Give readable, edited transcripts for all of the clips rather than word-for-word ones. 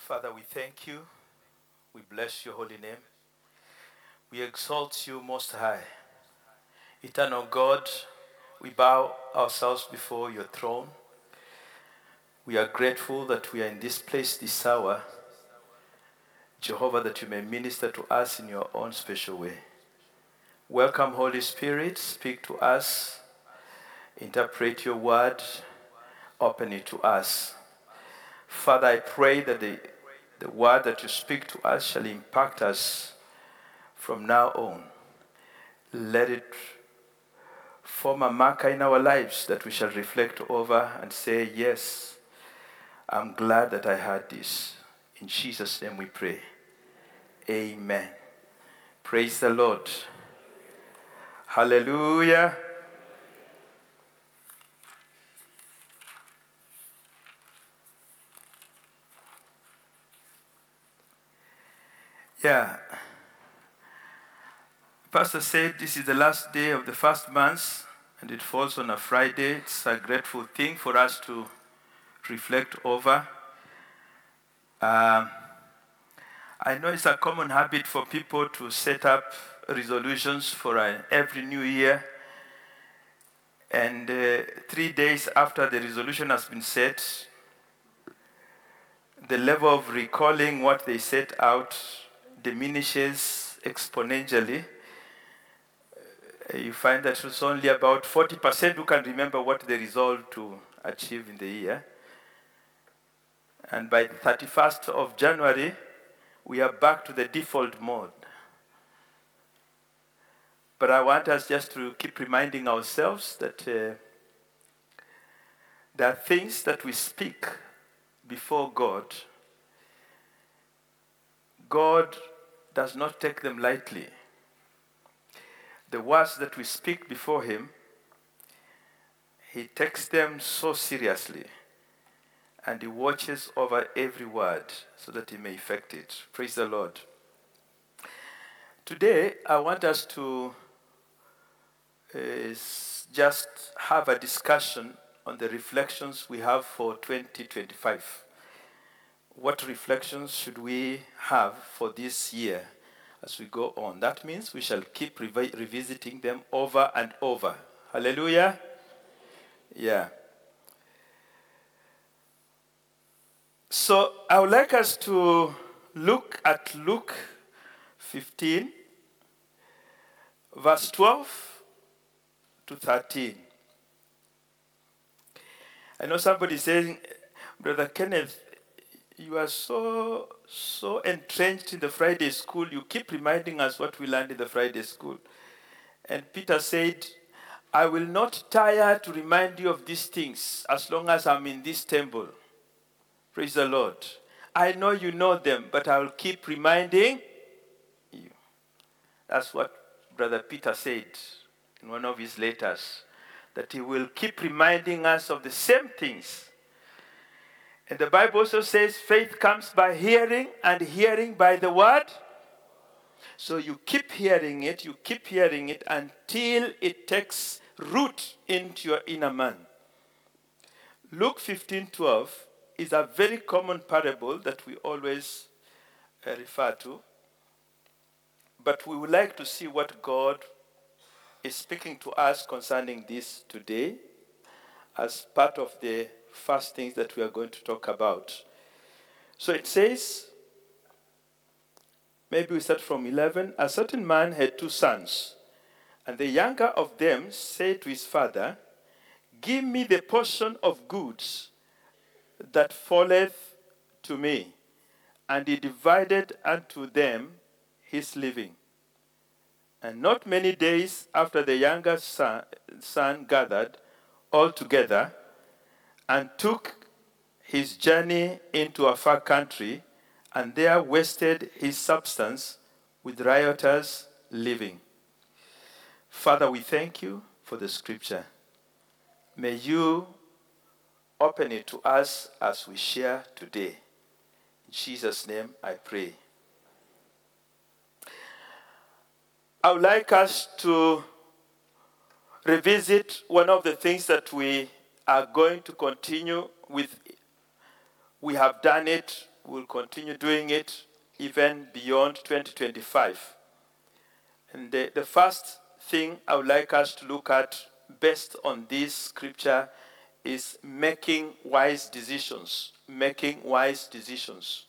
Father, we thank you. We bless your holy name. We exalt you most high. Eternal God, we bow ourselves before your throne. We are grateful that we are in this place this hour. Jehovah, that you may minister to us in your own special way. Welcome, Holy Spirit. Speak to us. Interpret your word. Open it to us. Father, I pray that the word that you speak to us shall impact us from now on. Let it form a marker in our lives that we shall reflect over and say, yes, I'm glad that I heard this. In Jesus' name we pray. Amen. Praise the Lord. Hallelujah. Yeah. Pastor said this is the last day of the first month, and it falls on a Friday. It's a grateful thing for us to reflect over. I know it's a common habit for people to set up resolutions for every new year. And 3 days after the resolution has been set, the level of recalling what they set out diminishes exponentially. You find that it's only about 40% who can remember what they resolved to achieve in the year. And by the 31st of January, we are back to the default mode. But I want us just to keep reminding ourselves that there are things that we speak before God. God does not take them lightly. The words that we speak before him, he takes them so seriously, and he watches over every word so that he may effect it. Praise the Lord. Today, I want us to just have a discussion on the reflections we have for 2025. What reflections should we have for this year as we go on? That means we shall keep revisiting them over and over. Hallelujah. Yeah. So I would like us to look at Luke 15, verse 12 to 13. I know somebody saying, Brother Kenneth, you are so entrenched in the Friday school. You keep reminding us what we learned in the Friday school. And Peter said, I will not tire to remind you of these things as long as I'm in this temple. Praise the Lord. I know you know them, but I will keep reminding you. That's what Brother Peter said in one of his letters, that he will keep reminding us of the same things. And the Bible also says faith comes by hearing, and hearing by the word. So you keep hearing it until it takes root into your inner man. Luke 15:12 is a very common parable that we always refer to. But we would like to see what God is speaking to us concerning this today as part of the first things that we are going to talk about. So it says, maybe we start from 11. A certain man had 2 sons, and the younger of them said to his father, give me the portion of goods that falleth to me. And he divided unto them his living. And not many days after, the younger son gathered all together and took his journey into a far country, and there wasted his substance with riotous living. Father, we thank you for the scripture. May you open it to us as we share today. In Jesus' name I pray. I would like us to revisit one of the things that we are going to continue with. We have done it we'll continue doing it even beyond 2025. And the first thing I would like us to look at based on this scripture is making wise decisions. Making wise decisions.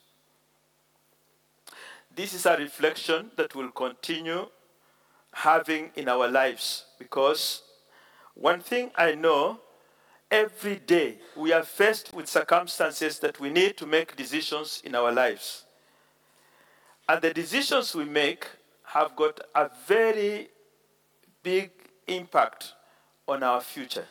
This is a reflection that we'll continue having in our lives, because one thing I know, every day we are faced with circumstances that we need to make decisions in our lives. And the decisions we make have got a very big impact on our future.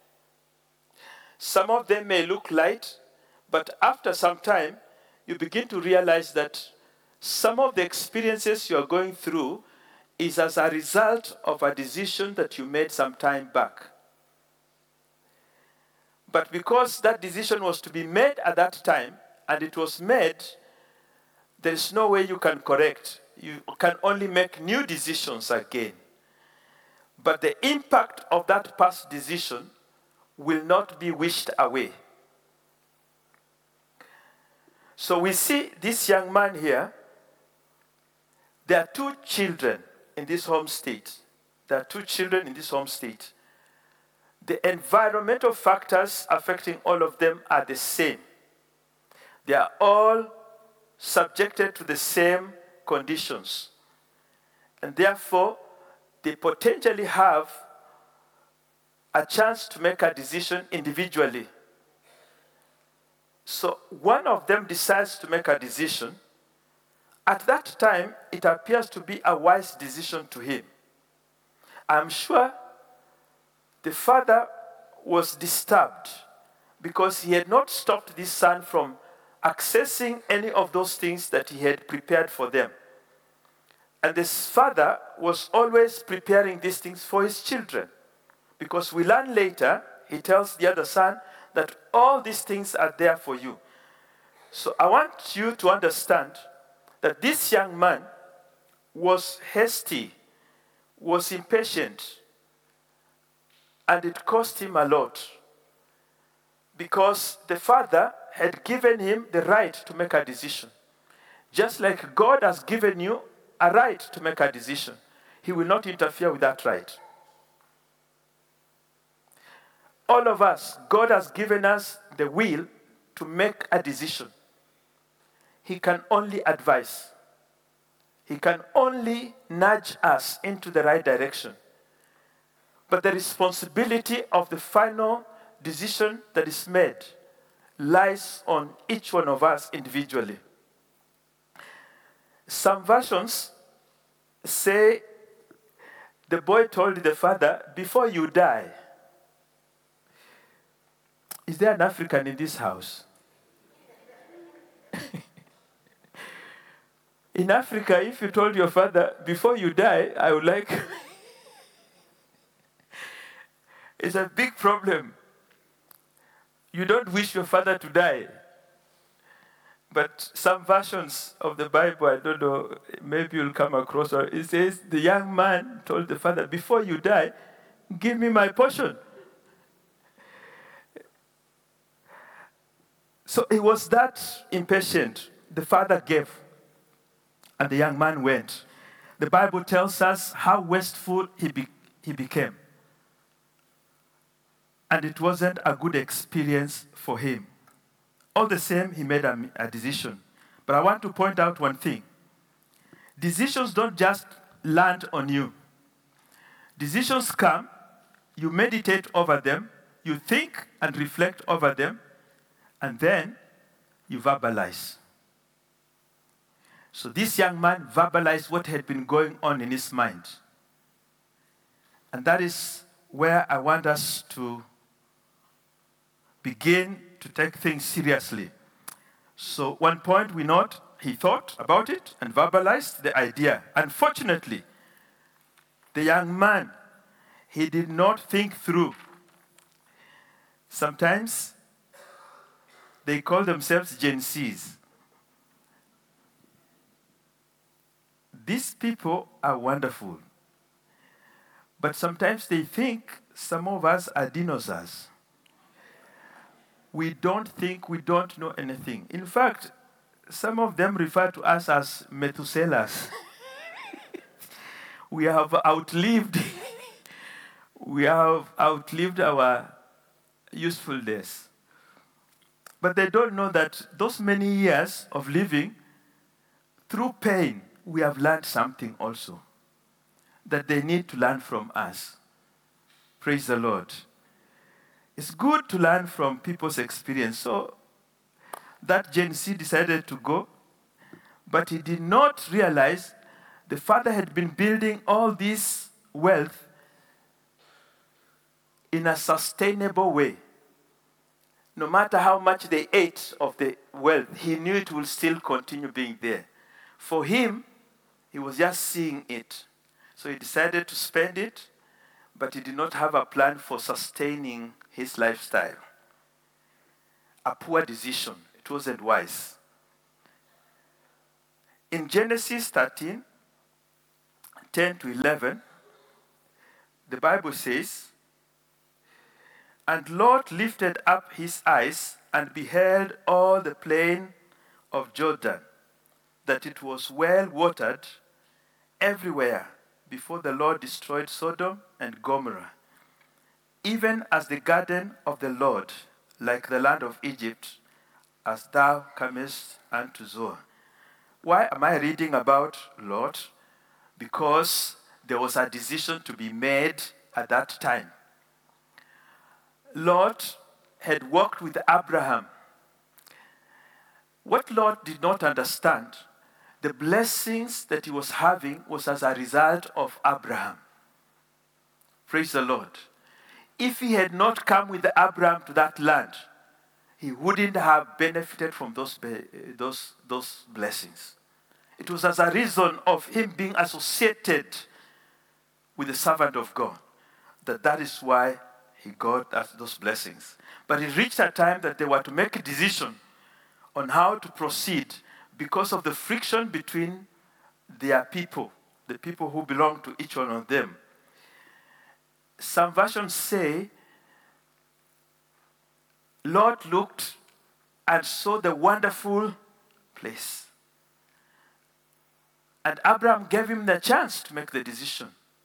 Some of them may look light, but after some time, you begin to realize that some of the experiences you are going through is as a result of a decision that you made some time back. But because that decision was to be made at that time, and it was made, there is no way you can correct. You can only make new decisions again. But the impact of that past decision will not be wished away. So we see this young man here. There are two children in this home state. There are two children in this home state. The environmental factors affecting all of them are the same. They are all subjected to the same conditions. And therefore, they potentially have a chance to make a decision individually. So one of them decides to make a decision. At that time, it appears to be a wise decision to him. I'm sure the father was disturbed because he had not stopped this son from accessing any of those things that he had prepared for them. And this father was always preparing these things for his children. Because we learn later, he tells the other son that all these things are there for you. So I want you to understand that this young man was hasty, was impatient, and it cost him a lot. Because the father had given him the right to make a decision. Just like God has given you a right to make a decision, he will not interfere with that right. All of us, God has given us the will to make a decision. He can only advise. He can only nudge us into the right direction. But the responsibility of the final decision that is made lies on each one of us individually. Some versions say the boy told the father, before you die. Is there an African in this house? In Africa, if you told your father, before you die, I would like... It's a big problem. You don't wish your father to die. But some versions of the Bible, I don't know, maybe you'll come across, or it says, the young man told the father, before you die, give me my portion. So he was that impatient. The father gave, and the young man went. The Bible tells us how wasteful he became. And it wasn't a good experience for him. All the same, he made a decision. But I want to point out one thing. Decisions don't just land on you. Decisions come, you meditate over them, you think and reflect over them, and then you verbalize. So this young man verbalized what had been going on in his mind. And that is where I want us to begin to take things seriously. So one point we note, he thought about it and verbalized the idea. Unfortunately, the young man, he did not think through. Sometimes they call themselves Gen Zs. These people are wonderful. But sometimes they think some of us are dinosaurs. We don't think, we don't know anything. In fact, Some of them refer to us as Methuselahs. We have outlived our useful days. But they don't know that those many years of living, through pain, we have learned something also that they need to learn from us. Praise the Lord. It's good to learn from people's experience. So that Gen Z decided to go, but he did not realize the father had been building all this wealth in a sustainable way. No matter how much they ate of the wealth, he knew it will still continue being there. For him, he was just seeing it. So he decided to spend it, but he did not have a plan for sustaining his lifestyle. A poor decision. It wasn't wise. In Genesis 13, 10 to 11, the Bible says, "And Lot lifted up his eyes and beheld all the plain of Jordan, that it was well watered everywhere before the Lord destroyed Sodom and Gomorrah, even as the garden of the Lord, like the land of Egypt, as thou comest unto Zoar." Why am I reading about Lot? Because there was a decision to be made at that time. Lot had walked with Abraham. What Lot did not understand, the blessings that he was having was as a result of Abraham. Praise the Lord. If he had not come with Abraham to that land, he wouldn't have benefited from those blessings. It was as a reason of him being associated with the servant of God that is why he got those blessings. But it reached a time that they were to make a decision on how to proceed because of the friction between their people, the people who belong to each one of them. Some versions say, Lot looked and saw the wonderful place. And Abraham gave him the chance to make the decision.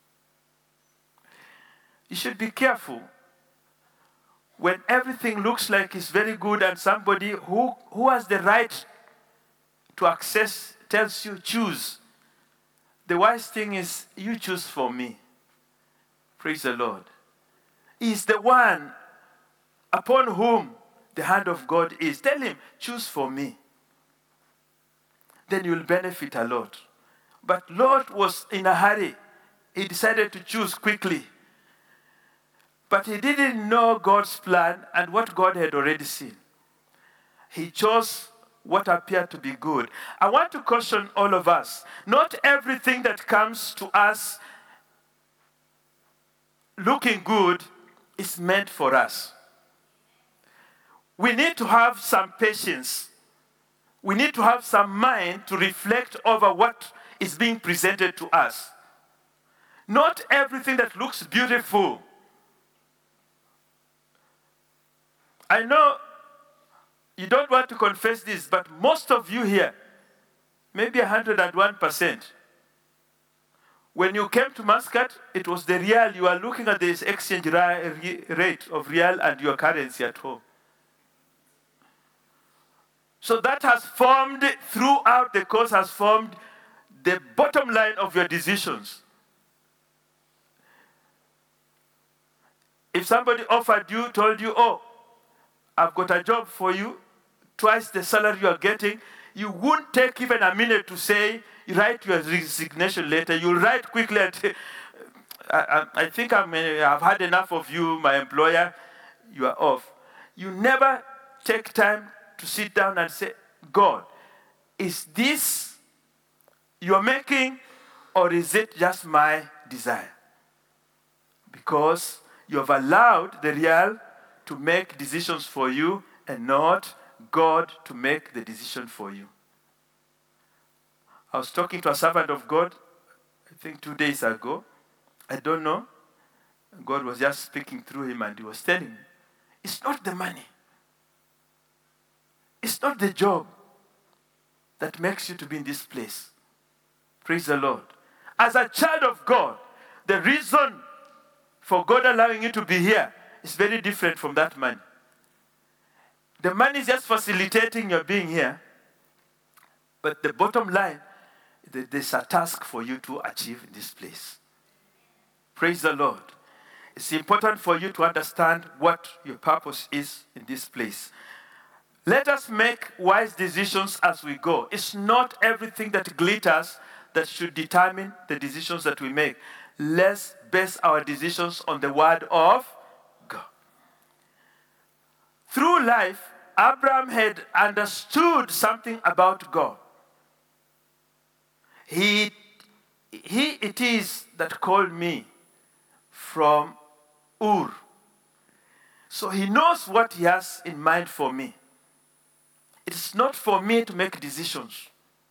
You should be careful when everything looks like it's very good and somebody who has the right to access tells you, choose. The wise thing is, you choose for me. Praise the Lord. He's the one upon whom the hand of God is. Tell him, choose for me. Then you'll benefit a lot. But Lot was in a hurry. He decided to choose quickly. But he didn't know God's plan and what God had already seen. He chose what appeared to be good. I want to caution all of us. Not everything that comes to us looking good is meant for us. We need to have some patience. We need to have some mind to reflect over what is being presented to us. Not everything that looks beautiful. I know you don't want to confess this, but most of you here, maybe 101%, when you came to Muscat, it was the real. You are looking at this exchange rate of real and your currency at home. So that has formed, throughout the course, has formed the bottom line of your decisions. If somebody offered you, told you, oh, I've got a job for you, twice the salary you are getting, you wouldn't take even a minute to say, write your resignation letter. You'll write quickly and I think I've had enough of you, my employer, you are off. You never take time to sit down and say, God, is this you're making, or is it just my desire? Because you have allowed the real to make decisions for you and not God to make the decision for you. I was talking to a servant of God, I think 2 days ago. I don't know. God was just speaking through him and he was telling me, it's not the money. It's not the job. that makes you to be in this place. Praise the Lord. As a child of God, the reason for God allowing you to be here is very different from that money. The money is just facilitating your being here. But the bottom line, there's a task for you to achieve in this place. Praise the Lord. It's important for you to understand what your purpose is in this place. Let us make wise decisions as we go. It's not everything that glitters that should determine the decisions that we make. Let's base our decisions on the word of God. Through life, Abraham had understood something about God. He it is that called me from Ur. So he knows what he has in mind for me. It's not for me to make decisions.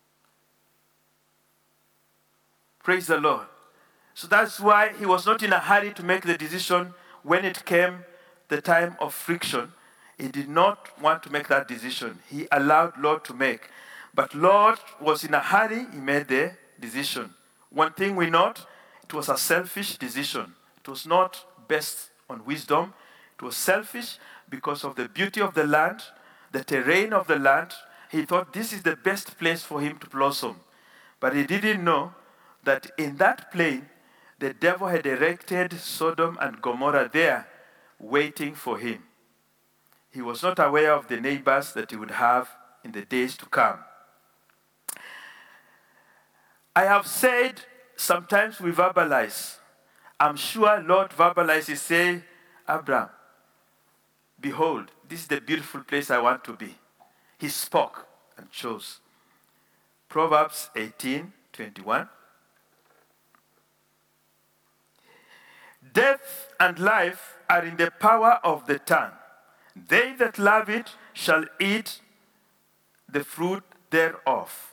Praise the Lord. So that's why he was not in a hurry to make the decision when it came the time of friction. He did not want to make that decision. He allowed Lord to make. But Lord was in a hurry, he made the decision. One thing we note, it was a selfish decision. It was not based on wisdom. It was selfish because of the beauty of the land, the terrain of the land. He thought this is the best place for him to blossom. But he didn't know that in that plain, the devil had erected Sodom and Gomorrah there, waiting for him. He was not aware of the neighbors that he would have in the days to come. I have said, sometimes we verbalize. I'm sure Lord verbalizes, say, Abraham, behold, this is the beautiful place I want to be. He spoke and chose. Proverbs 18:21. Death and life are in the power of the tongue. They that love it shall eat the fruit thereof.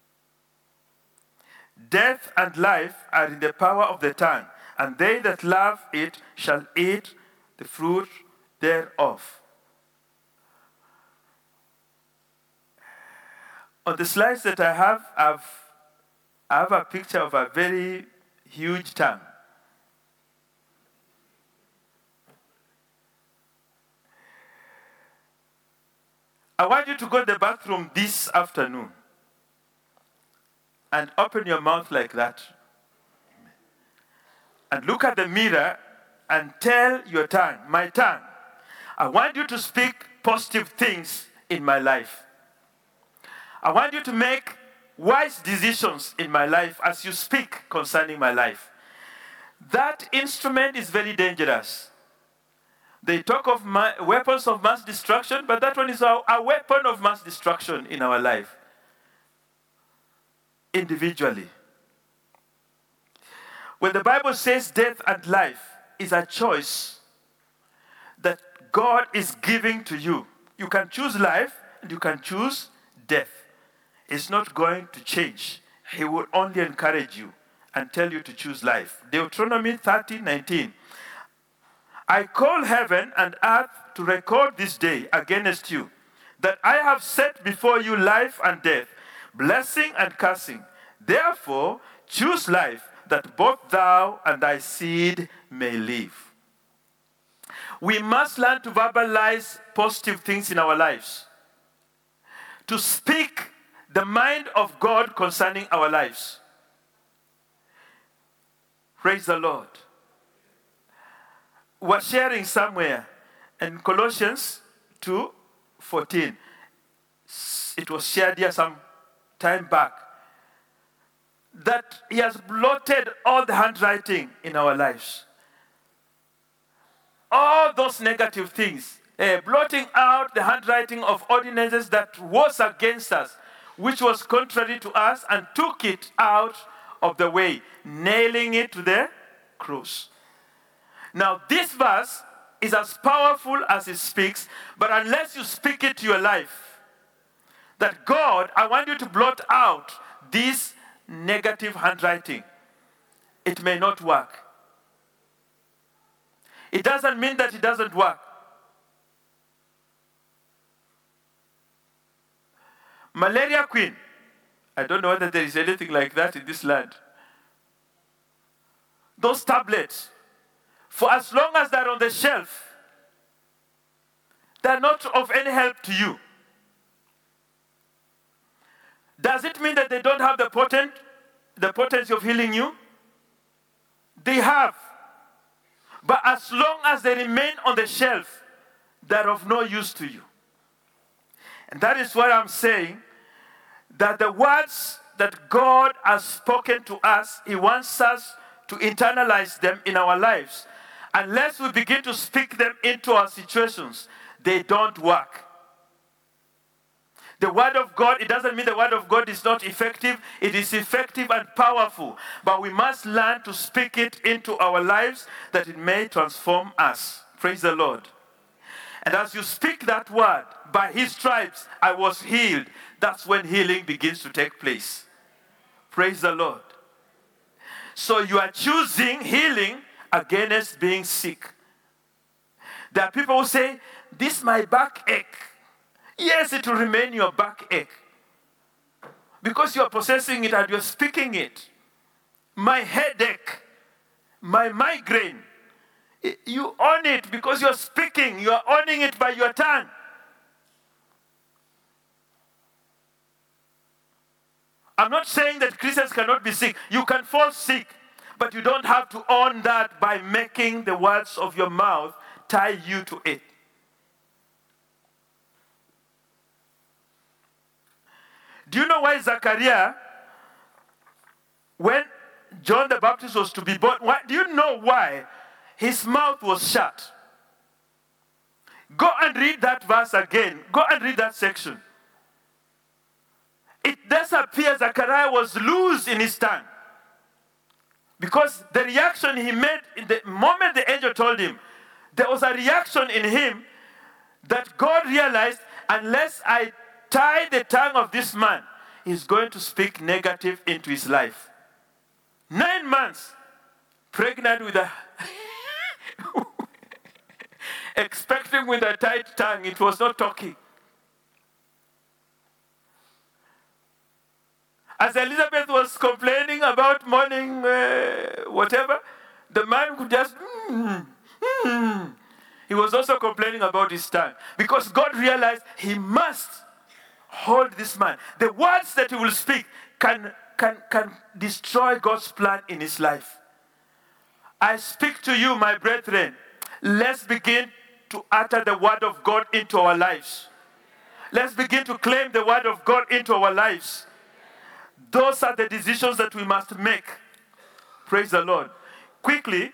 Death and life are in the power of the tongue, and they that love it shall eat the fruit thereof. On the slides that I have a picture of a very huge tongue. I want you to go to the bathroom this afternoon and open your mouth like that. And look at the mirror and tell your tongue, my tongue, I want you to speak positive things in my life. I want you to make wise decisions in my life as you speak concerning my life. That instrument is very dangerous. They talk of weapons of mass destruction, but that one is a weapon of mass destruction in our life. Individually. When the Bible says death and life is a choice that God is giving to you. You can choose life and you can choose death. It's not going to change. He will only encourage you and tell you to choose life. Deuteronomy 30:19. I call heaven and earth to record this day against you, that I have set before you life and death, blessing and cursing. Therefore, choose life, that both thou and thy seed may live. We must learn to verbalize positive things in our lives, to speak the mind of God concerning our lives. Praise the Lord. We're sharing somewhere in Colossians 2:14. It was shared here some time back, that he has blotted all the handwriting in our lives. All those negative things, blotting out the handwriting of ordinances that was against us, which was contrary to us, and took it out of the way, nailing it to the cross. Now, this verse is as powerful as it speaks, but unless you speak it to your life, that God, I want you to blot out this negative handwriting, it may not work. It doesn't mean that it doesn't work. Malaria Queen, I don't know whether there is anything like that in this land. Those tablets, for as long as they're on the shelf, they're not of any help to you. Does it mean that they don't have the potency of healing you? They have. But as long as they remain on the shelf, they're of no use to you. And that is what I'm saying, that the words that God has spoken to us, He wants us to internalize them in our lives. Unless we begin to speak them into our situations, they don't work. The word of God, it doesn't mean the word of God is not effective. It is effective and powerful. But we must learn to speak it into our lives that it may transform us. Praise the Lord. And as you speak that word, by His stripes I was healed, that's when healing begins to take place. Praise the Lord. So you are choosing healing against being sick. There are people who say, this my backache. Yes, it will remain your backache. Because you are possessing it and you are speaking it. My headache, my migraine. You own it because you are speaking. You are owning it by your tongue. I'm not saying that Christians cannot be sick. You can fall sick. But you don't have to own that by making the words of your mouth tie you to it. Do you know why Zachariah, when John the Baptist was to be born, do you know why his mouth was shut? Go and read that verse again. Go and read that section. It does appear Zachariah was loose in his tongue. Because the reaction he made in the moment the angel told him, there was a reaction in him that God realized, unless I tie the tongue of this man, he's going to speak negative into his life. 9 months, pregnant with a expecting with a tight tongue, it was not talking. As Elizabeth was complaining about morning whatever, the man could just, He was also complaining about his tongue. Because God realized he must hold this man. The words that he will speak can destroy God's plan in his life. I speak to you, my brethren. Let's begin to utter the word of God into our lives. Let's begin to claim the word of God into our lives. Those are the decisions that we must make. Praise the Lord. Quickly,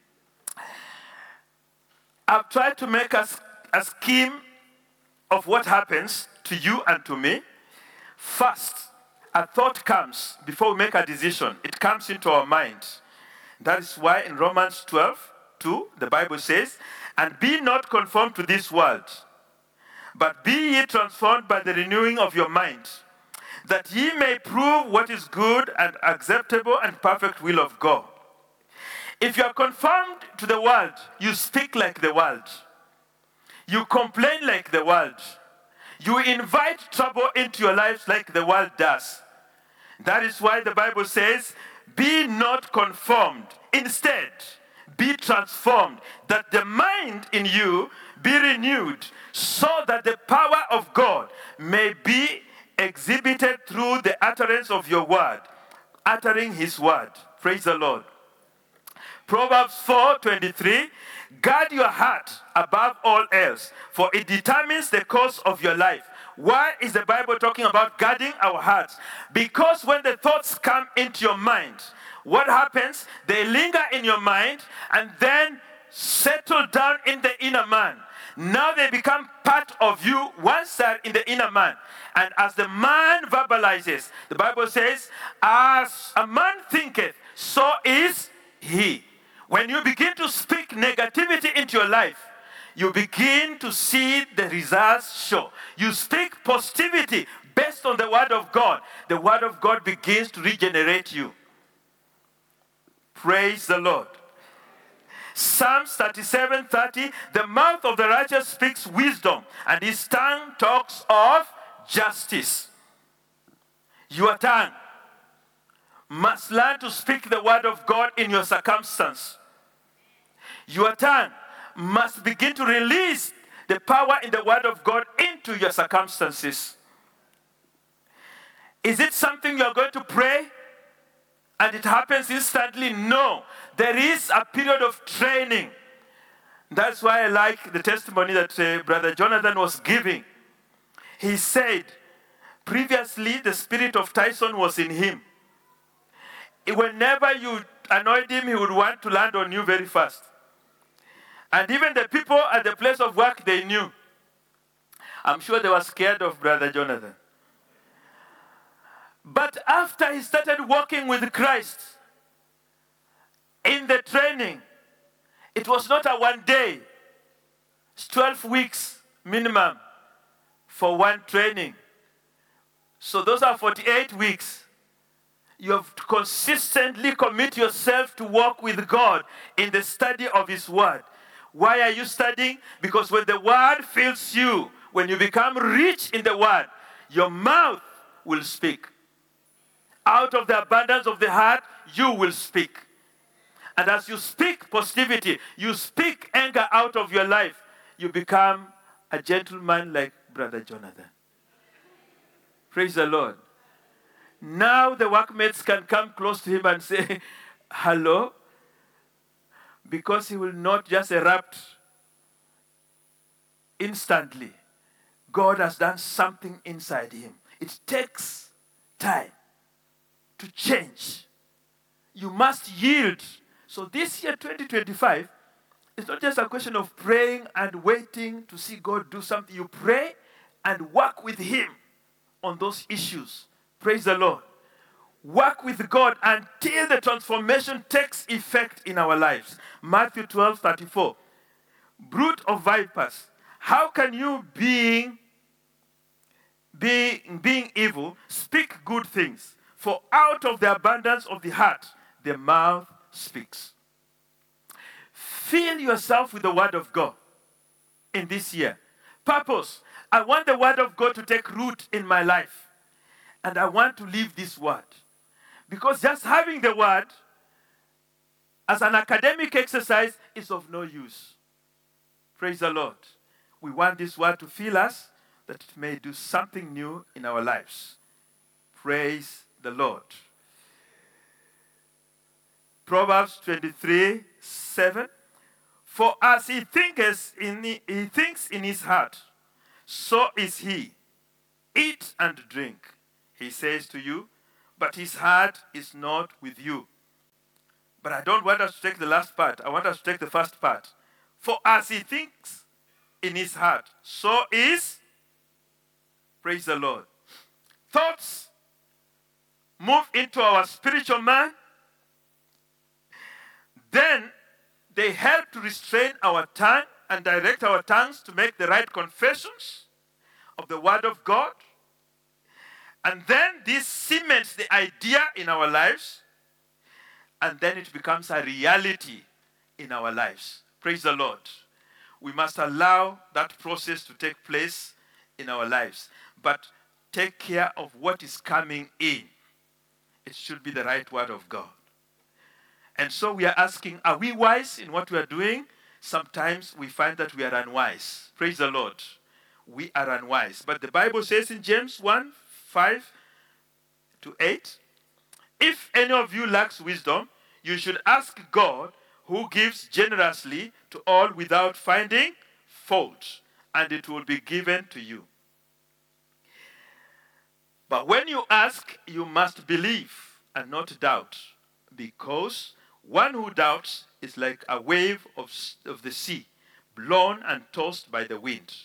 I've tried to make a scheme of what happens to you and to me. First, a thought comes before we make a decision. It comes into our mind. That is why in Romans 12:2, the Bible says, and be not conformed to this world, but be ye transformed by the renewing of your mind, that ye may prove what is good and acceptable and perfect will of God. If you are conformed to the world, you speak like the world. You complain like the world. You invite trouble into your lives like the world does. That is why the Bible says, be not conformed. Instead, be transformed, that the mind in you be renewed, so that the power of God may be exhibited through the utterance of your word, uttering his word. Praise the Lord. Proverbs 4:23, guard your heart above all else, for it determines the course of your life. Why is the Bible talking about guarding our hearts? Because when the thoughts come into your mind, what happens? They linger in your mind and then settle down in the inner man. Now they become part of you once they're in the inner man. And as the man verbalizes, the Bible says, as a man thinketh, so is he. When you begin to speak negativity into your life, you begin to see the results show. You speak positivity based on the word of God. The word of God begins to regenerate you. Praise the Lord. Psalms 37:30, the mouth of the righteous speaks wisdom, and his tongue talks of justice. Your tongue must learn to speak the word of God in your circumstance. Your tongue must begin to release the power in the word of God into your circumstances. Is it something you're going to pray and it happens instantly? No. There is a period of training. That's why I like the testimony that Brother Jonathan was giving. He said, previously the spirit of Tyson was in him. Whenever you annoyed him, he would want to land on you very fast. And even the people at the place of work, they knew. I'm sure they were scared of Brother Jonathan. But after he started walking with Christ, in the training, it was not a one day. It's 12 weeks minimum for one training. So those are 48 weeks. You have to consistently commit yourself to walk with God in the study of His Word. Why are you studying? Because when the Word fills you, when you become rich in the Word, your mouth will speak. Out of the abundance of the heart, you will speak. And as you speak positivity, you speak anger out of your life, you become a gentleman like Brother Jonathan. Praise the Lord. Now the workmates can come close to him and say, hello, because he will not just erupt instantly. God has done something inside him. It takes time to change. You must yield. So this year, 2025, it's not just a question of praying and waiting to see God do something. You pray and work with Him on those issues. Praise the Lord. Work with God until the transformation takes effect in our lives. Matthew 12:34. Brood of vipers, how can you, being evil, speak good things? For out of the abundance of the heart, the mouth speaks. Fill yourself with the Word of God in this year. Purpose. I want the Word of God to take root in my life. And I want to live this Word. Because just having the Word as an academic exercise is of no use. Praise the Lord. We want this Word to fill us, that it may do something new in our lives. Praise the Lord. Proverbs 23:7. For as he thinks in his heart, so is he. Eat and drink, he says to you, but his heart is not with you. But I don't want us to take the last part. I want us to take the first part. For as he thinks in his heart, so is, praise the Lord. Thoughts move into our spiritual man. Then they help to restrain our tongue and direct our tongues to make the right confessions of the Word of God. And then this cements the idea in our lives, and then it becomes a reality in our lives. Praise the Lord. We must allow that process to take place in our lives, but take care of what is coming in. It should be the right Word of God. And so we are asking, are we wise in what we are doing? Sometimes we find that we are unwise. Praise the Lord. We are unwise. But the Bible says in James 1:5-8, if any of you lacks wisdom, you should ask God, who gives generously to all without finding fault, and it will be given to you. But when you ask, you must believe and not doubt, because one who doubts is like a wave of the sea, blown and tossed by the wind.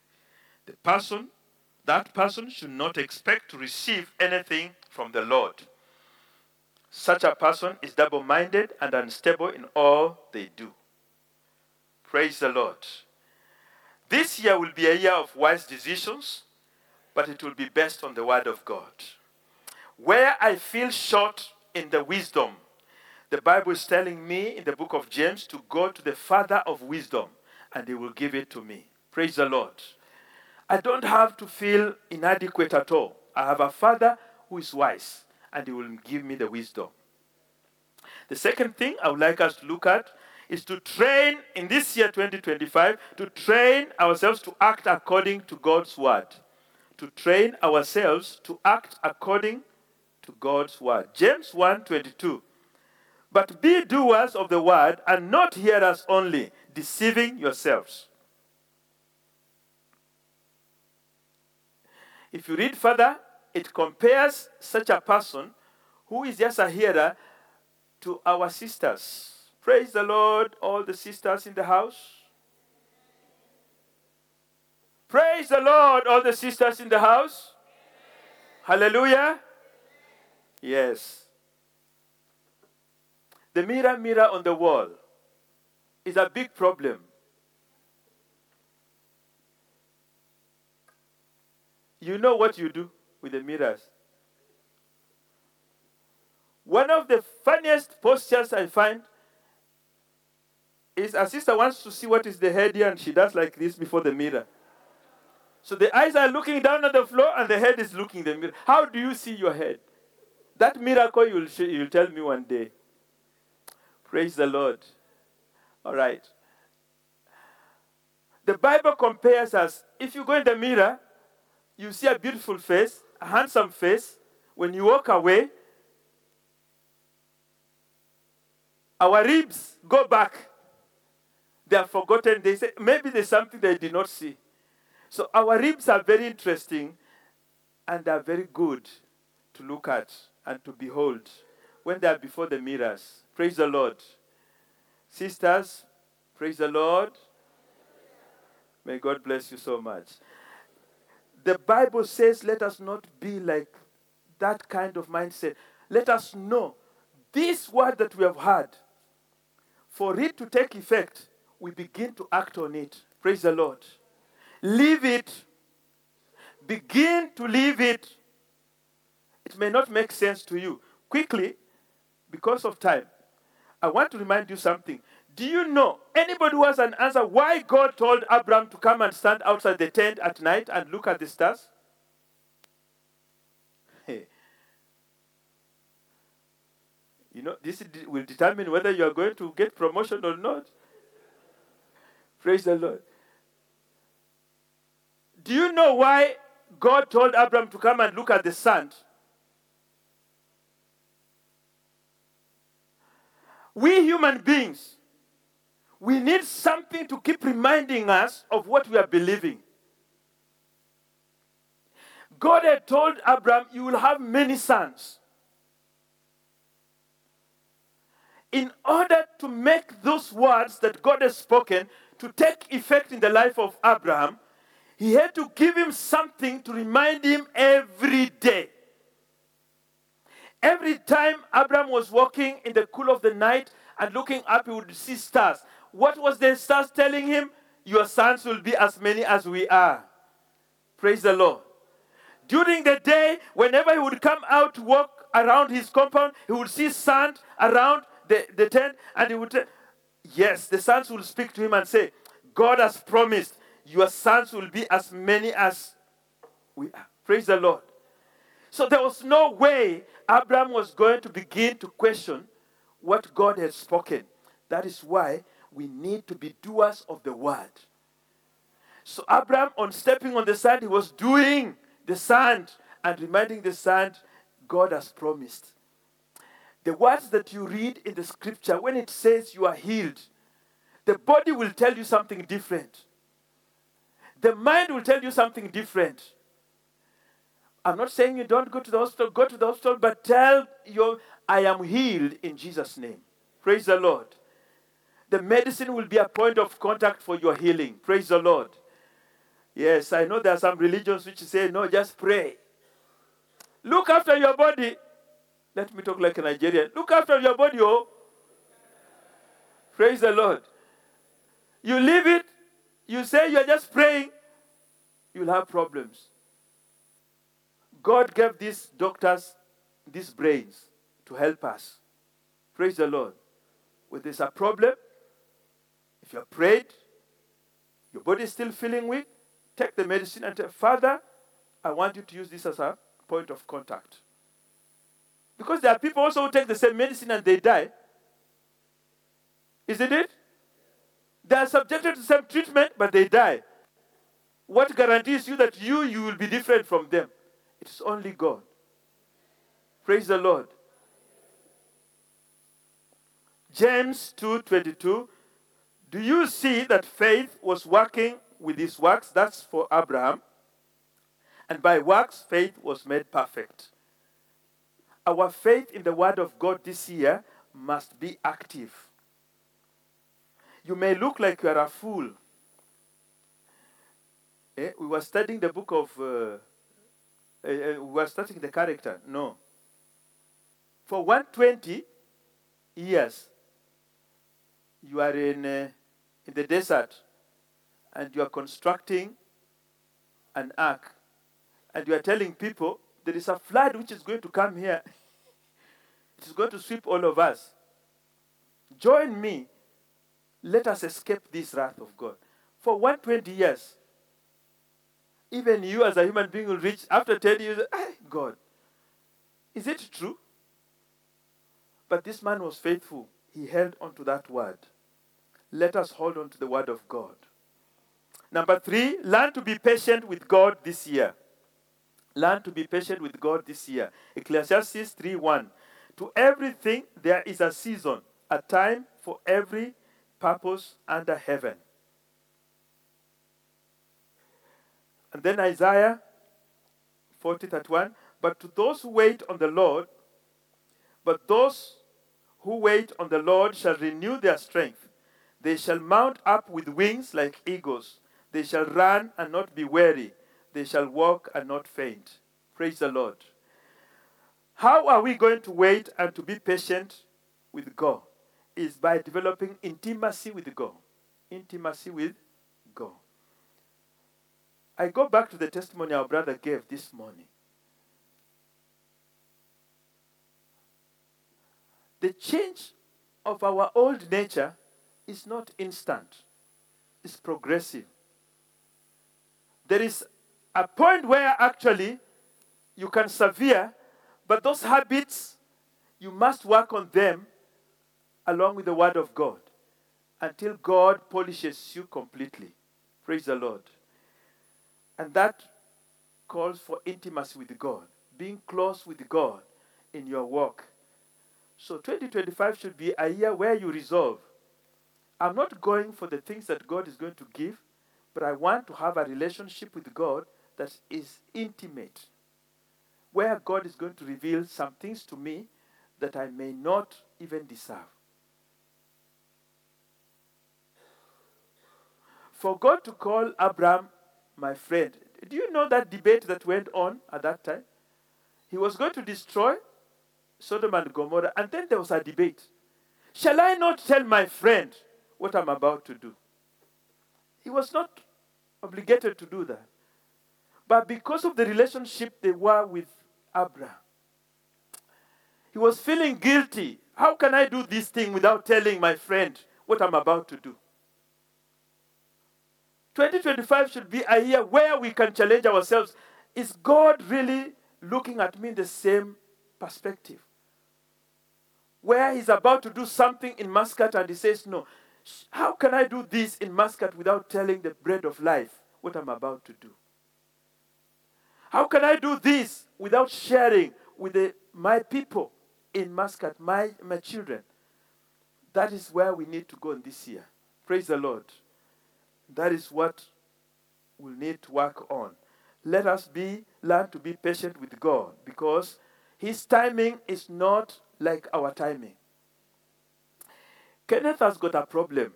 That person should not expect to receive anything from the Lord. Such a person is double-minded and unstable in all they do. Praise the Lord. This year will be a year of wise decisions, but it will be based on the Word of God. Where I feel short in the wisdom, the Bible is telling me in the book of James to go to the Father of wisdom, and He will give it to me. Praise the Lord. I don't have to feel inadequate at all. I have a Father who is wise, and he will give me the wisdom. The second thing I would like us to look at is to train, in this year 2025, to train ourselves to act according to God's word. To train ourselves to act according to God's word. James 1:22. But be doers of the word and not hearers only, deceiving yourselves. If you read further, it compares such a person who is just a hearer to our sisters. Praise the Lord, all the sisters in the house. Praise the Lord, all the sisters in the house. Hallelujah. Yes. The mirror on the wall is a big problem. You know what you do with the mirrors. One of the funniest postures I find is a sister wants to see what is the head here, and she does like this before the mirror. So the eyes are looking down at the floor and the head is looking in the mirror. How do you see your head? That miracle you'll tell me one day. Praise the Lord. All right. The Bible compares us. If you go in the mirror, you see a beautiful face, a handsome face. When you walk away, our ribs go back. They are forgotten. They say, maybe there's something they did not see. So our ribs are very interesting and are very good to look at and to behold when they are before the mirrors. Praise the Lord. Sisters, praise the Lord. May God bless you so much. The Bible says, let us not be like that kind of mindset. Let us know this word that we have heard. For it to take effect, we begin to act on it. Praise the Lord. Live it. Begin to live it. It may not make sense to you. Quickly, because of time, I want to remind you something. Do you know, anybody who has an answer why God told Abraham to come and stand outside the tent at night and look at the stars? Hey. You know, this will determine whether you are going to get promotion or not. Praise the Lord. Do you know why God told Abraham to come and look at the sand? We human beings, we need something to keep reminding us of what we are believing. God had told Abraham, you will have many sons. In order to make those words that God has spoken to take effect in the life of Abraham, he had to give him something to remind him every day. Every time Abraham was walking in the cool of the night and looking up, he would see stars. What was the stars telling him? Your sons will be as many as we are. Praise the Lord. During the day, whenever he would come out to walk around his compound, he would see sand around the tent, and he would say, yes, the sons will speak to him and say, God has promised your sons will be as many as we are. Praise the Lord. So there was no way Abraham was going to begin to question what God had spoken. That is why we need to be doers of the word. So Abraham, on stepping on the sand, he was doing the sand and reminding the sand, God has promised. The words that you read in the scripture, when it says you are healed, the body will tell you something different. The mind will tell you something different. I'm not saying you don't go to the hospital, but tell you, I am healed in Jesus' name. Praise the Lord. The medicine will be a point of contact for your healing. Praise the Lord. Yes, I know there are some religions which say, no, just pray. Look after your body. Let me talk like a Nigerian. Look after your body, oh. Praise the Lord. You leave it, you say you're just praying, you'll have problems. God gave these doctors these brains to help us. Praise the Lord. When there's a problem, if you're prayed, your body is still feeling weak, take the medicine and tell, Father, I want you to use this as a point of contact. Because there are people also who take the same medicine and they die. Isn't it? They are subjected to the same treatment, but they die. What guarantees you that you will be different from them? It is only God. Praise the Lord. James 2:22. Do you see that faith was working with his works? That's for Abraham. And by works, faith was made perfect. Our faith in the word of God this year must be active. You may look like you are a fool. We were studying the book of, we were studying the character. No. For 120 years, you are in the desert and you are constructing an ark. And you are telling people there is a flood which is going to come here. It is going to sweep all of us. Join me. Let us escape this wrath of God. For 120 years, even you as a human being will reach, after 10 years, God, is it true? But this man was faithful. He held on to that word. Let us hold on to the word of God. Number 3, learn to be patient with God this year. Learn to be patient with God this year. Ecclesiastes 3:1. To everything there is a season, a time for every purpose under heaven. And then Isaiah 40:31. But those who wait on the Lord shall renew their strength. They shall mount up with wings like eagles. They shall run and not be weary. They shall walk and not faint. Praise the Lord. How are we going to wait and to be patient with God? Is by developing intimacy with God. Intimacy with God. I go back to the testimony our brother gave this morning. The change of our old nature is not instant. It's progressive. There is a point where actually you can persevere, but those habits, you must work on them along with the word of God until God polishes you completely. Praise the Lord. And that calls for intimacy with God, being close with God in your walk. So 2025 should be a year where you resolve, I'm not going for the things that God is going to give, but I want to have a relationship with God that is intimate, where God is going to reveal some things to me that I may not even deserve. For God to call Abraham my friend, do you know that debate that went on at that time? He was going to destroy Sodom and Gomorrah, and then there was a debate. Shall I not tell my friend what I'm about to do? He was not obligated to do that. But because of the relationship they were with Abraham, he was feeling guilty. How can I do this thing without telling my friend what I'm about to do? 2025 should be a year where we can challenge ourselves. Is God really looking at me in the same perspective? Where he's about to do something in Muscat and he says, no, how can I do this in Muscat without telling the bread of life what I'm about to do? How can I do this without sharing with my people in Muscat, my children? That is where we need to go in this year. Praise the Lord. That is what we'll need to work on. Let us learn to be patient with God, because his timing is not like our timing. Kenneth has got a problem.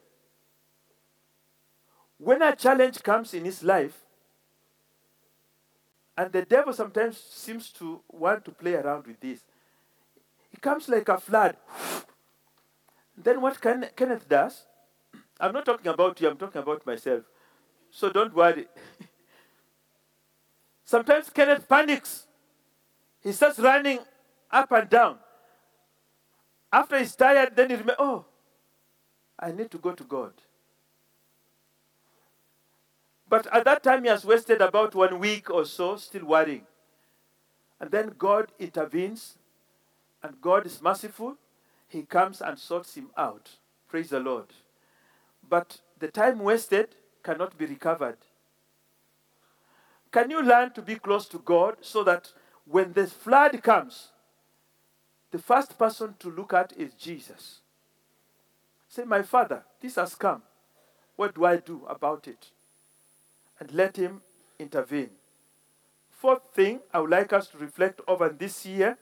When a challenge comes in his life, and the devil sometimes seems to want to play around with this, it comes like a flood. Then what Kenneth does, I'm not talking about you, I'm talking about myself. So don't worry. Sometimes Kenneth panics. He starts running up and down. After he's tired, then he remembers, I need to go to God. But at that time, he has wasted about 1 week or so still worrying. And then God intervenes and God is merciful, he comes and sorts him out. Praise the Lord. But the time wasted cannot be recovered. Can you learn to be close to God so that when the flood comes, the first person to look at is Jesus? Say, my Father, this has come. What do I do about it? And let him intervene. Fourth thing I would like us to reflect over this year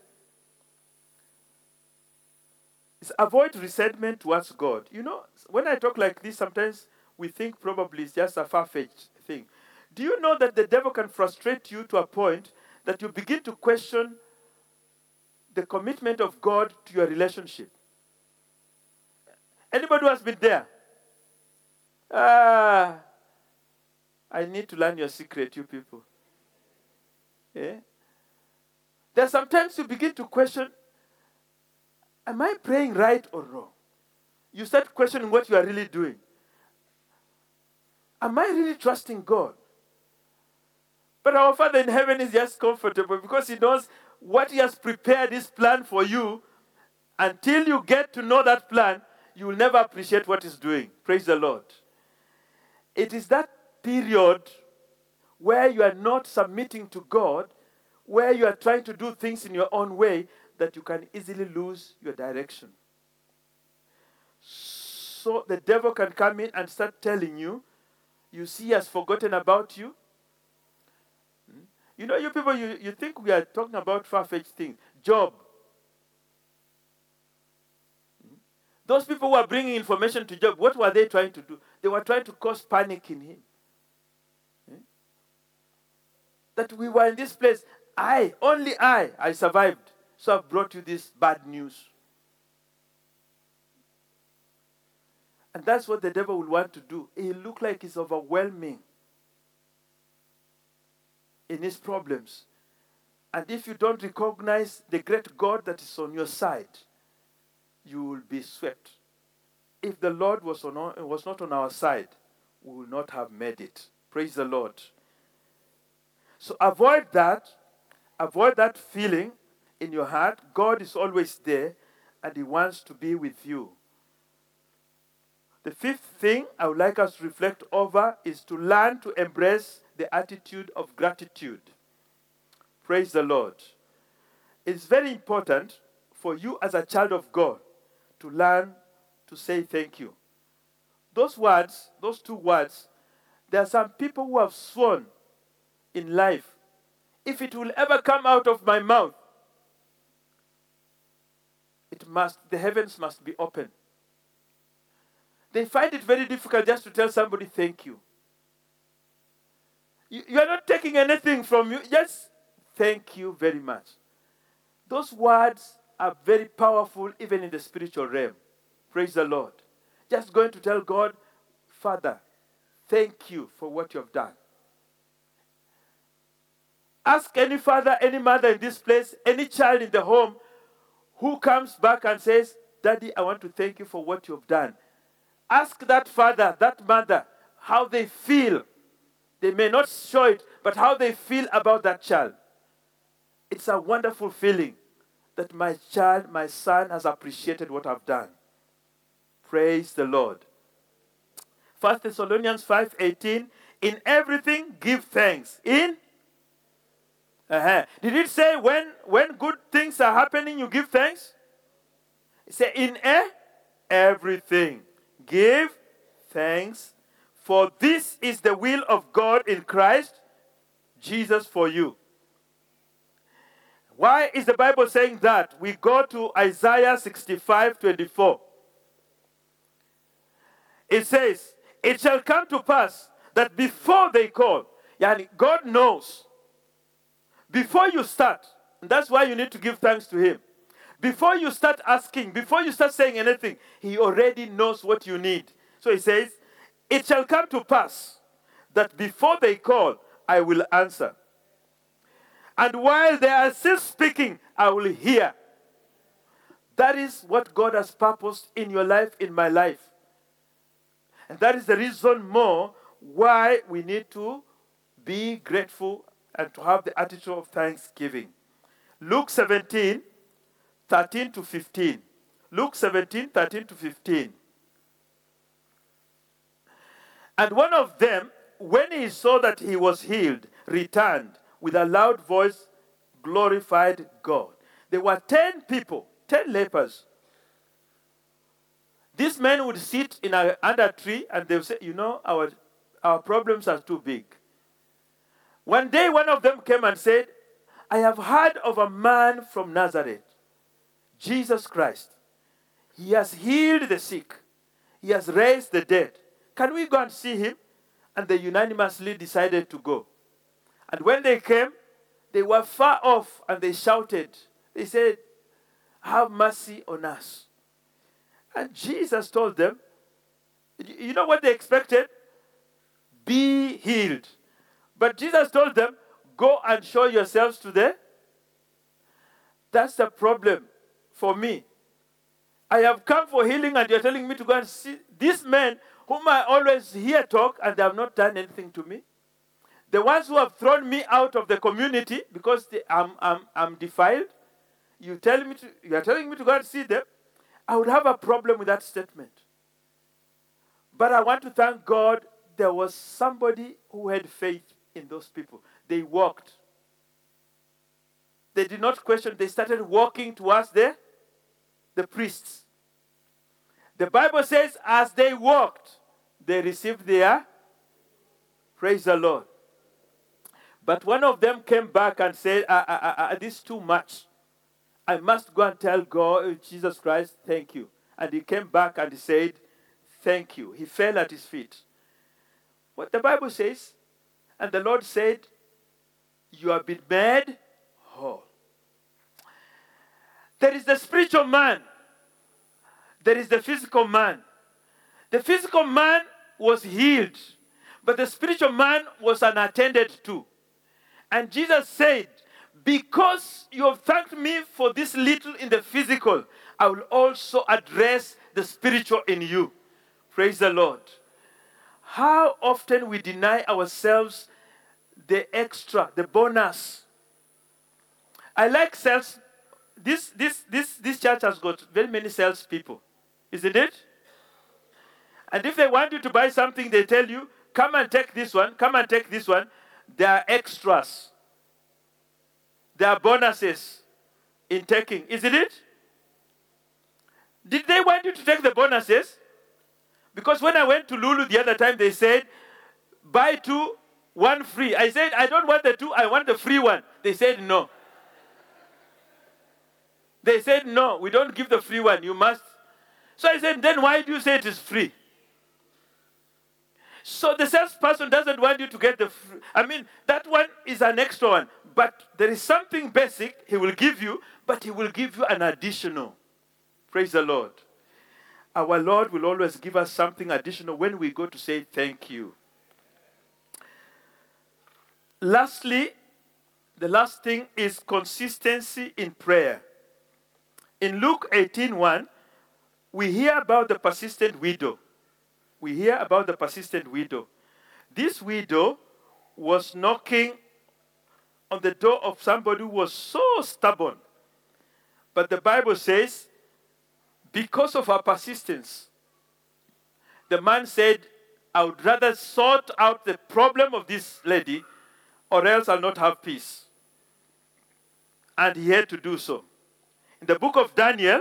is avoid resentment towards God. You know, when I talk like this, sometimes we think probably it's just a far-fetched thing. Do you know that the devil can frustrate you to a point that you begin to question the commitment of God to your relationship? Anybody who has been there? I need to learn your secret, you people. Yeah? There's sometimes you begin to question, am I praying right or wrong? You start questioning what you are really doing. Am I really trusting God? But our Father in heaven is just comfortable because he knows what he has prepared, his plan for you. Until you get to know that plan, you will never appreciate what he's doing. Praise the Lord. It is that period where you are not submitting to God, where you are trying to do things in your own way, that you can easily lose your direction. So the devil can come in and start telling you, you see, he has forgotten about you. You know, you people, you think we are talking about far-fetched things. Job. Those people who are bringing information to Job, what were they trying to do? They were trying to cause panic in him. That we were in this place. Only I survived. So I've brought you this bad news. And that's what the devil will want to do. He'll look like he's overwhelming in his problems. And if you don't recognize the great God that is on your side, you will be swept. If the Lord was not on our side, we will not have made it. Praise the Lord. So avoid that feeling in your heart. God is always there and he wants to be with you. The fifth thing I would like us to reflect over is to learn to embrace the attitude of gratitude. Praise the Lord. It's very important for you as a child of God to learn to say thank you. Those two words, there are some people who have sworn in life, if it will ever come out of my mouth, the heavens must be open. They find it very difficult just to tell somebody thank you. You are not taking anything from you, just thank you very much. Those words are very powerful even in the spiritual realm. Praise the Lord. Just going to tell God, Father, thank you for what you have done. Ask any father, any mother in this place, any child in the home who comes back and says, Daddy, I want to thank you for what you have done. Ask that father, that mother, how they feel. They may not show it, but how they feel about that child. It's a wonderful feeling that my child, my son, has appreciated what I've done. Praise the Lord. 1 Thessalonians 5:18, in everything give thanks. Did it say when good things are happening, you give thanks? It said in everything give thanks, for this is the will of God in Christ Jesus for you. Why is the Bible saying that? We go to Isaiah 65:24. It says, it shall come to pass that before they call, God knows. Before you start, and that's why you need to give thanks to him. Before you start asking, before you start saying anything, he already knows what you need. So he says, it shall come to pass that before they call, I will answer. And while they are still speaking, I will hear. That is what God has purposed in your life, in my life. And that is the reason more why we need to be grateful and to have the attitude of thanksgiving. Luke 17:13 13 to 15. Luke 17, 13 to 15. And one of them, when he saw that he was healed, returned with a loud voice, glorified God. There were 10 people, 10 lepers. These men would sit under a tree and they would say, our problems are too big. One day, one of them came and said, I have heard of a man from Nazareth, Jesus Christ. He has healed the sick. He has raised the dead. Can we go and see him? And they unanimously decided to go. And when they came, they were far off and they shouted. They said, have mercy on us. And Jesus told them, you know what they expected? Be healed. But Jesus told them, go and show yourselves to them. That's the problem for me. I have come for healing and you're telling me to go and see these men whom I always hear talk and they have not done anything to me. The ones who have thrown me out of the community because I'm defiled. You are telling me to go and see them. I would have a problem with that statement. But I want to thank God there was somebody who had faith in those people. They walked. They did not question. They started walking towards the priests. The Bible says as they walked, they received their, praise the Lord. But one of them came back and said, this is too much. I must go and tell God, Jesus Christ, thank you. And he came back and he said, thank you. He fell at his feet. What the Bible says, and the Lord said, you have been made whole. There is the spiritual man. There is the physical man. The physical man was healed, but the spiritual man was unattended to. And Jesus said, because you have thanked me for this little in the physical, I will also address the spiritual in you. Praise the Lord. How often we deny ourselves the extra, the bonus. I like sales. This church has got very many salespeople, isn't it? And if they want you to buy something, they tell you, come and take this one, come and take this one. There are extras. There are bonuses in taking, isn't it? Did they want you to take the bonuses? Because when I went to Lulu the other time, they said, buy 2, 1 free. I said, I don't want the 2, I want the free one. They said, no. They said, no, we don't give the free one, you must. So I said, then why do you say it is free? So the salesperson doesn't want you to get the free. That one is an extra one. But there is something basic he will give you, but he will give you an additional. Praise the Lord. Our Lord will always give us something additional when we go to say thank you. Lastly, the last thing is consistency in prayer. In Luke 18:1, we hear about the persistent widow. We hear about the persistent widow. This widow was knocking on the door of somebody who was so stubborn. But the Bible says, because of her persistence, the man said, I would rather sort out the problem of this lady or else I'll not have peace. And he had to do so. In the book of Daniel,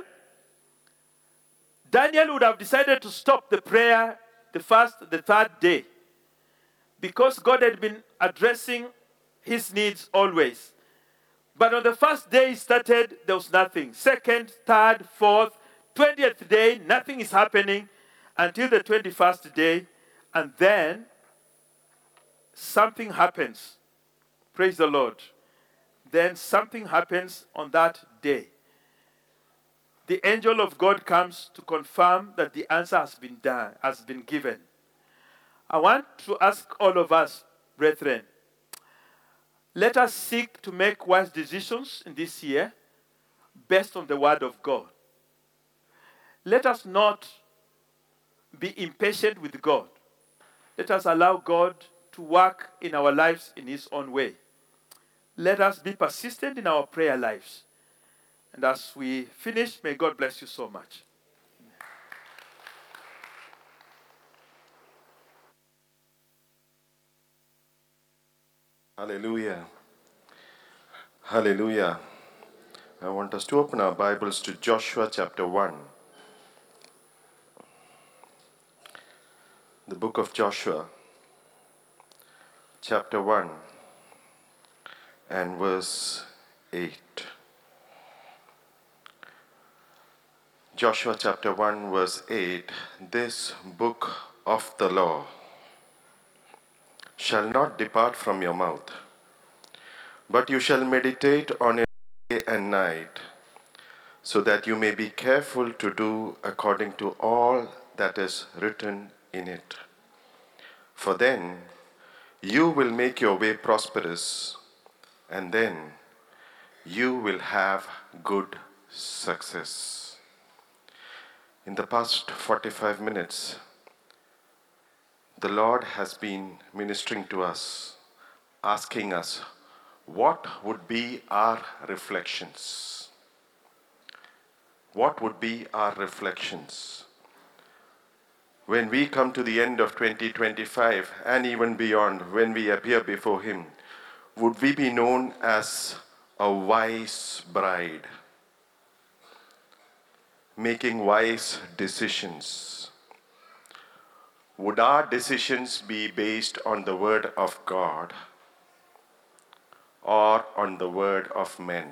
Daniel would have decided to stop the prayer the third day, because God had been addressing his needs always. But on the first day he started, there was nothing. Second, third, fourth, 20th day, nothing is happening until the 21st day, and then something happens. Praise the Lord. Then something happens on that day. The angel of God comes to confirm that the answer has been given. I want to ask all of us, brethren, let us seek to make wise decisions in this year based on the word of God. Let us not be impatient with God. Let us allow God to work in our lives in his own way. Let us be persistent in our prayer lives. And as we finish, may God bless you so much. Hallelujah. Hallelujah. I want us to open our Bibles to Joshua chapter 1. The book of Joshua, chapter 1 and verse 8. Joshua chapter 1 verse 8. This book of the law shall not depart from your mouth, but you shall meditate on it day and night, so that you may be careful to do according to all that is written in it. For then you will make your way prosperous, and then you will have good success. In the past 45 minutes, the Lord has been ministering to us, asking us, what would be our reflections? What would be our reflections? When we come to the end of 2025 and even beyond, when we appear before Him, would we be known as a wise bride, making wise decisions? Would our decisions be based on the word of God or on the word of men?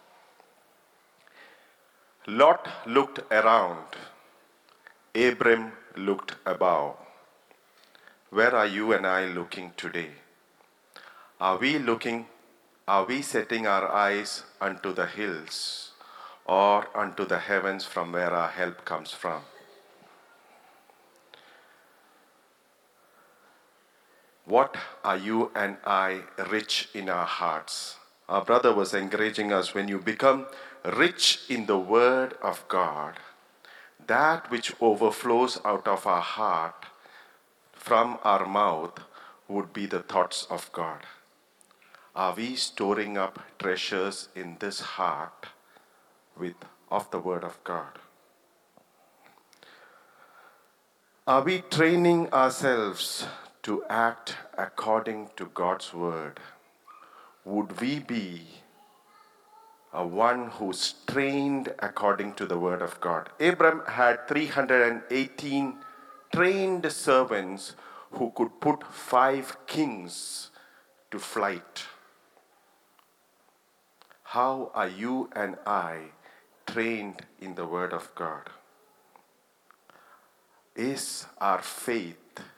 Lot looked around, Abram looked above. Where are you and I looking today? Are we setting our eyes unto the hills or unto the heavens from where our help comes from? What are you and I rich in our hearts? Our brother was encouraging us, when you become rich in the word of God, that which overflows out of our heart from our mouth would be the thoughts of God. Are we storing up treasures in this heart of the word of God? Are we training ourselves to act according to God's word? Would we be a one who's trained according to the word of God? Abram had 318 trained servants who could put 5 kings to flight. How are you and I trained in the word of God? Is our faith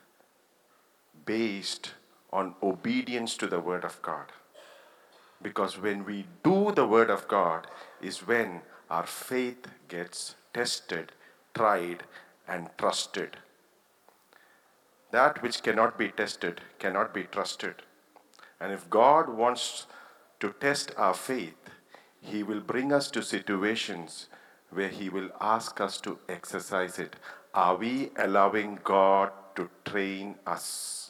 based on obedience to the word of God? Because when we do the word of God is when our faith gets tested, tried, and trusted. That which cannot be tested cannot be trusted. And if God wants to test our faith, He will bring us to situations where He will ask us to exercise it. Are we allowing God to train us?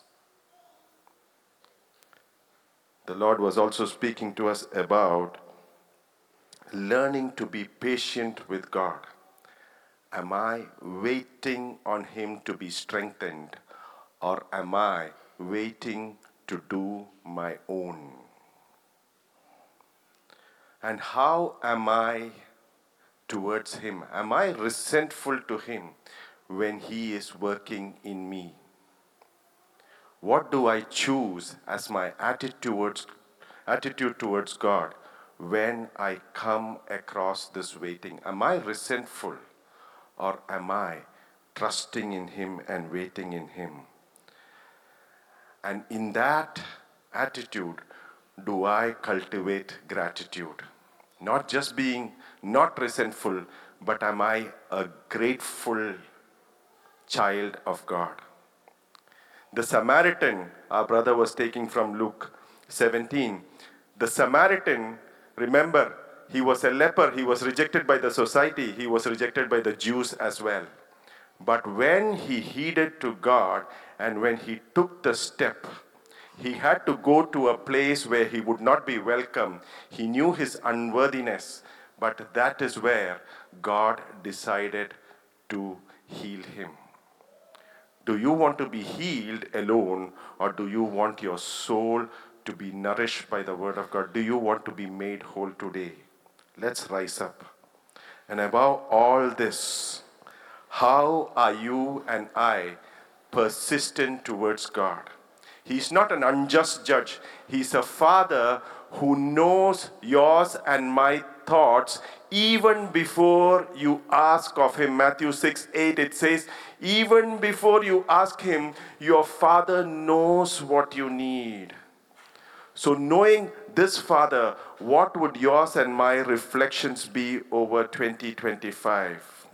The Lord was also speaking to us about learning to be patient with God. Am I waiting on Him to be strengthened, or am I waiting to do my own? And how am I towards Him? Am I resentful to Him when He is working in me? What do I choose as my attitude towards God when I come across this waiting? Am I resentful, or am I trusting in Him and waiting in Him? And in that attitude, do I cultivate gratitude? Not just being not resentful, but am I a grateful child of God? The Samaritan, our brother was taking from Luke 17. The Samaritan, remember, he was a leper. He was rejected by the society. He was rejected by the Jews as well. But when he heeded to God and when he took the step, he had to go to a place where he would not be welcome. He knew his unworthiness, but that is where God decided to heal him. Do you want to be healed alone, or do you want your soul to be nourished by the word of God? Do you want to be made whole today? Let's rise up. And above all this, how are you and I persistent towards God? He's not an unjust judge. He's a father who knows yours and my thoughts even before you ask of him. Matthew 6:8, it says, even before you ask him, your father knows what you need. So knowing this Father, what would yours and my reflections be over 2025?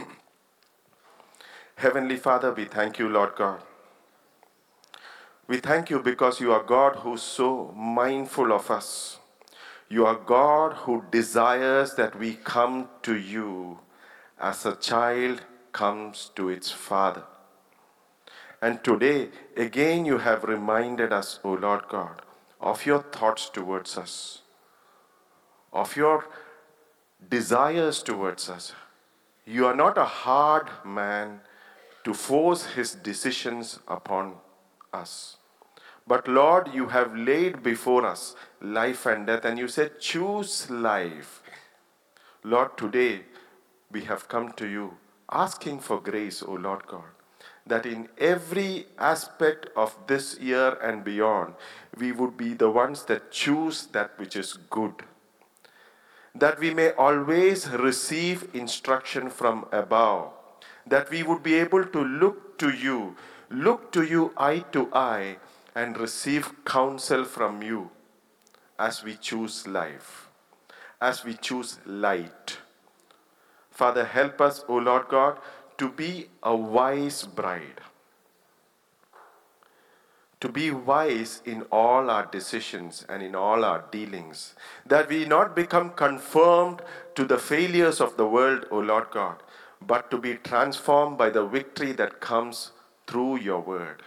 Heavenly Father, we thank you, Lord God. We thank you because you are God who's so mindful of us. You are God who desires that we come to you as a child comes to its father. And today, again, you have reminded us, O Lord God, of your thoughts towards us, of your desires towards us. You are not a hard man to force his decisions upon us. But Lord, you have laid before us life and death, and you said, choose life. Lord, today we have come to you asking for grace, O Lord God, that in every aspect of this year and beyond, we would be the ones that choose that which is good. That we may always receive instruction from above. That we would be able to look to you eye to eye, and receive counsel from you as we choose life, as we choose light. Father, help us, O Lord God, to be a wise bride, to be wise in all our decisions and in all our dealings, that we not become conformed to the failures of the world, O Lord God, but to be transformed by the victory that comes through your word.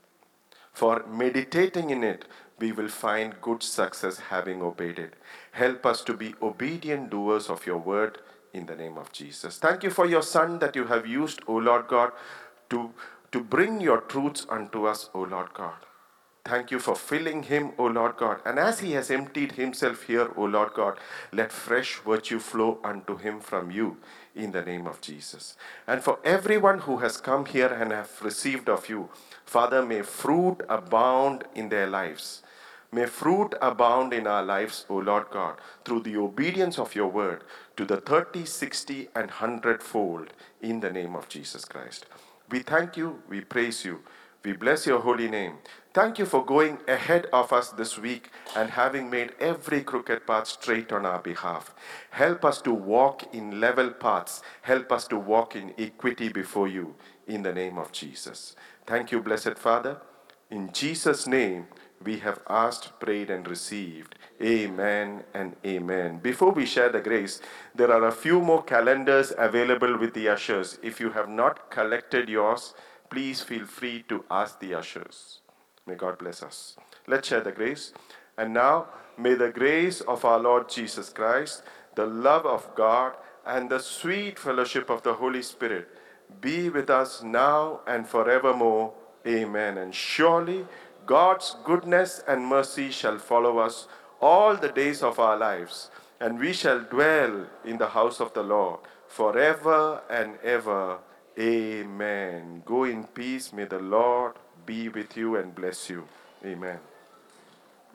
For meditating in it, we will find good success having obeyed it. Help us to be obedient doers of your word in the name of Jesus. Thank you for your Son that you have used, O Lord God, to bring your truths unto us, O Lord God. Thank you for filling him, O Lord God. And as he has emptied himself here, O Lord God, let fresh virtue flow unto him from you in the name of Jesus. And for everyone who has come here and have received of you, Father, may fruit abound in their lives. May fruit abound in our lives, O Lord God, through the obedience of your word to the 30, 60, and 100-fold in the name of Jesus Christ. We thank you, we praise you, we bless your holy name. Thank you for going ahead of us this week and having made every crooked path straight on our behalf. Help us to walk in level paths. Help us to walk in equity before you in the name of Jesus. Thank you, blessed Father. In Jesus' name, we have asked, prayed, and received. Amen and amen. Before we share the grace, there are a few more calendars available with the ushers. If you have not collected yours, please feel free to ask the ushers. May God bless us. Let's share the grace. And now, may the grace of our Lord Jesus Christ, the love of God, and the sweet fellowship of the Holy Spirit be with us now and forevermore. Amen. And surely God's goodness and mercy shall follow us all the days of our lives, and we shall dwell in the house of the Lord forever and ever. Amen. Go in peace. May the Lord be with you and bless you. Amen.